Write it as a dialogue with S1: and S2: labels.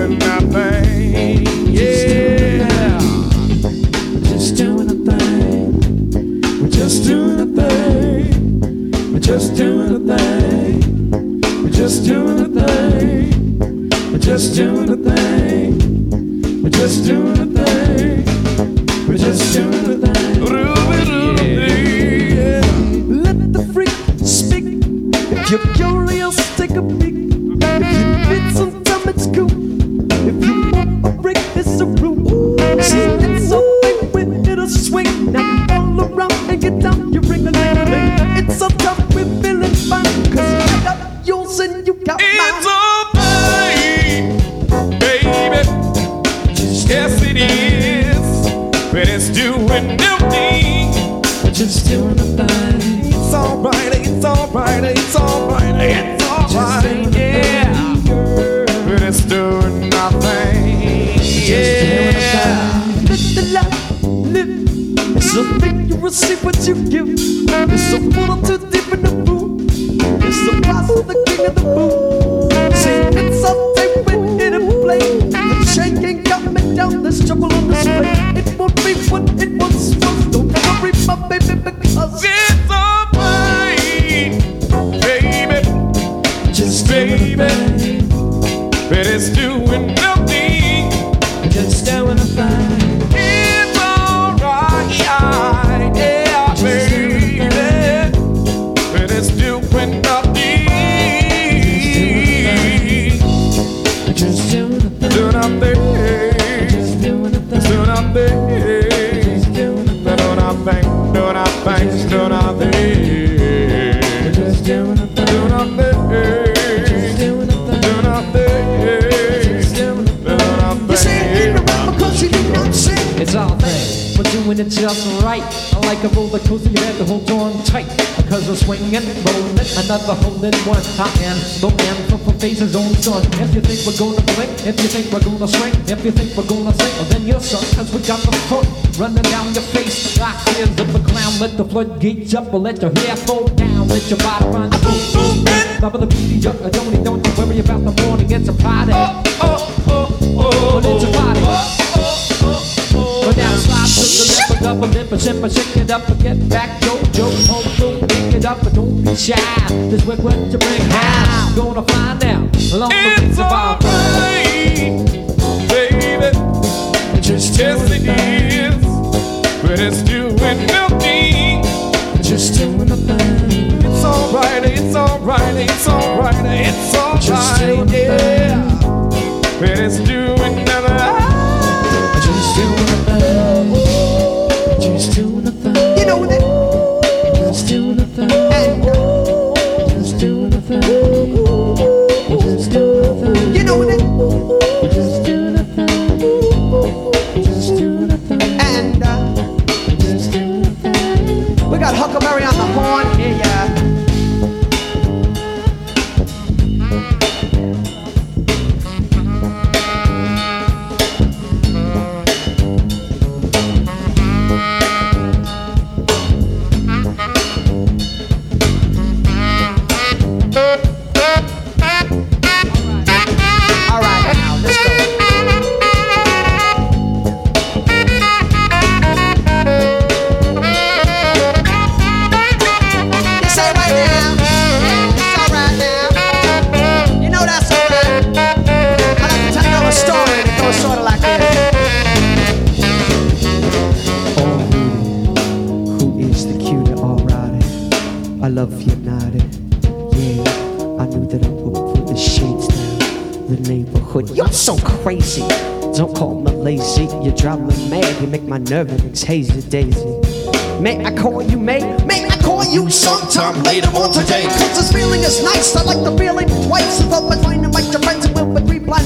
S1: doing nothing. Yeah.
S2: Just doing a thing. We're just doing a thing. We're just doing a thing. We're just doing a thing. We're just doing a thing. We're just doing a thing. We're just doing a thing.
S1: Yeah.
S2: Let the freak speak. If you're curious, take a peek. If you need some time, it's cool. If you want a break, it's a rule. See, it's so big when it'll swing. Now all around and get down, you ring a ling ling. It's so tough, we're feeling fine. Cause I got yours and you got mine.
S1: It's alright, baby. Yes, it is. But it's doing nothing.
S2: We're just doing a thing.
S1: It's alright, it's alright, it's alright, it's alright, yeah. But it's doing nothing, yeah.
S2: Live the life, live. It's so big you receive what you give. It's so full of too deep in the pool. It's the price of the king of the pool. See, it's so deep when it in play. The shaking got me down, there's trouble on this way. It won't be what it was supposed. Don't worry, my baby, because
S1: It's alright, baby,
S2: just
S1: baby. But it's doing nothing.
S2: just doing a thing.
S1: It's alright, yeah, baby. But it's doing nothing.
S2: Just doing a thing.
S1: Doing nothing.
S2: Just doing a thing.
S1: It's doing nothing.
S2: Just doing a thing.
S1: Do nothing. Do nothing. Do nothing.
S2: Just doing a thing.
S1: Do nothing.
S2: Just doing a thing.
S1: Do nothing.
S2: Just doing a
S1: Do nothing.
S2: You say it in the rap because you did not sing.
S3: It's all thing, we're doing it just right. I like a roller coaster, you have to hold on tight. Because we're swinging, rolling, another holding one. I am the man for faces on sun. If you think we're gonna blink, if you think we're gonna swing, if you think we're gonna sing, well then you're son, cause we got the hook running down your face. Like tears of a clown, let the floodgates up, or let your hair fall down, let your body find the boom. Top of the beat, don't you worry about the morning, it's a party. But it's a party. But now slide to the left, up a lip, and shake it up and get back, go, home, boom, pick it up, but don't be shy. This way what you bring high, gonna find out. Along the
S1: It's alright, baby.
S2: Just
S1: Yes, it is. But it's doing nothing.
S2: Just doing a thing.
S1: It's alright, it's alright, it's alright, it's
S2: Just doing
S1: alright,
S2: a
S1: yeah. But it's doing nothing.
S2: Just doing a thing. Just doing a thing. You know that. Just doing a thing. Just doing a thing. Just doing a thing. You know that. Just doing a thing. Just doing a thing. And just doing a thing. We got Huckleberry on the horn. Yeah, yeah. All right, now let's go. You say right now, it's all right now. You know that's all right. I like to tell you a story that goes sort of like this. Who is the cutie? Alrighty, I love you, naughty. Yeah, I knew that I would put the shades down the neighborhood. You're so crazy. Don't call me lazy. You drive me mad. You make my nerves hazy daisy. May I call you May? May I call you sometime later on today? Cause this feeling is nice. I like the feeling twice. If I'm finding my friends will be reply